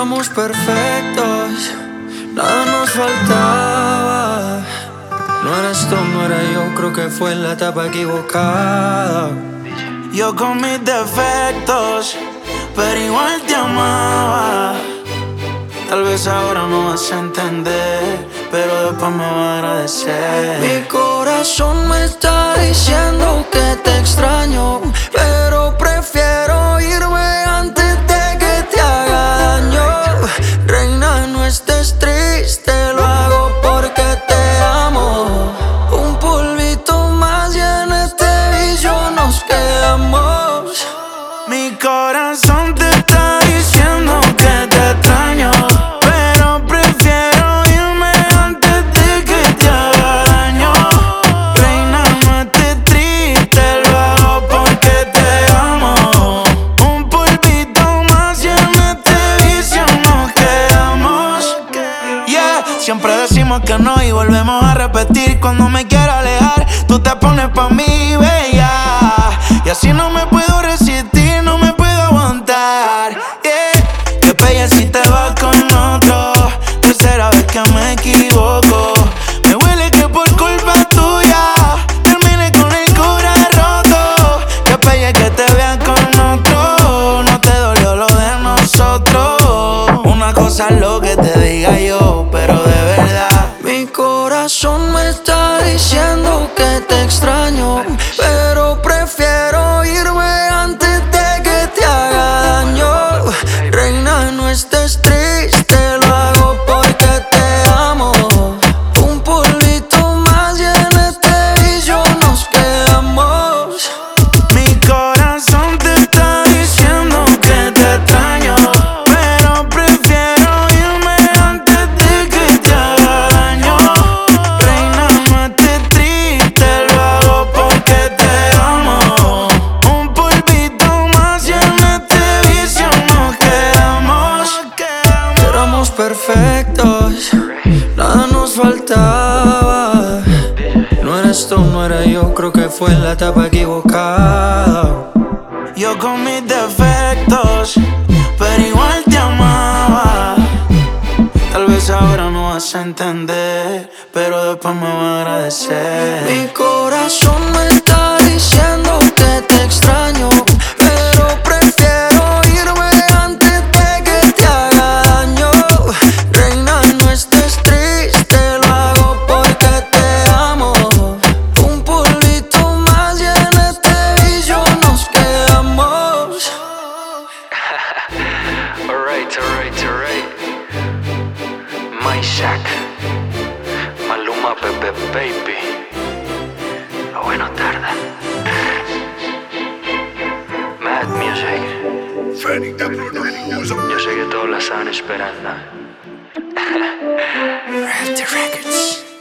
Éramos perfectos, nada nos faltaba. No eras tú, no era yo, creo que fue la etapa equivocada. Yo con mis defectos, pero igual te amaba. Tal vez ahora no vas a entender, pero después me vas a agradecer. Mi corazón me está diciendo que te extraño, pero prefiero irme antes de que te haga daño. Reina, no estés triste, lo hago porque te amo. Un polvito más y en este vicio nos quedamos. Mi corazón te está diciendo que te extraño, pero prefiero irme antes de que te haga daño. Reina, no estés triste, lo hago porque te amo. Un polvito más y en este vicio nos quedamos. Yeah, siempre decimos que no y volvemos a repetir. Cuando me quiero alejar, tú te pones pa' mí, bella. Y así no me puedo resistir, no me puedo aguantar. Yeah, qué pella si te vas con otro. Tercera vez que me equivoco. Me huele que por culpa tuya terminé con el cura roto. Qué pella que te vean con otro. No te dolió lo de nosotros. Una cosa es lo que te diga yo, pero de verdad. Mi corazón me está diciendo que te extraño, pero prefiero irme antes de que te haga daño. Reina, no estés triste, lo hago porque te amo. Un polvito más y en este vicio nos quedamos. Mi corazón te está diciendo que te extraño, pero prefiero irme antes de que te haga daño. Reina, no estés triste, lo hago porque te amo. Un polvito más y en este vicio nos quedamos. Éramos perfectos, nada nos faltaba. No eras tú, no era yo, creo que fue la etapa equivocada. Yo con mis defectos, pero igual te amaba. Tal vez ahora no vas a entender, pero después me vas a agradecer. Mi corazón me está diciendo que te extraño, pero prefiero irme antes de que te haga daño. Reina, no estés triste, lo hago porque te amo. Un polvito más y en este vicio nos quedamos. Alright. My Shack, Maluma, Pepe, baby. Lo bueno tarda. Mad Music. Yo sé que todos la estaban esperando. Royalty Records.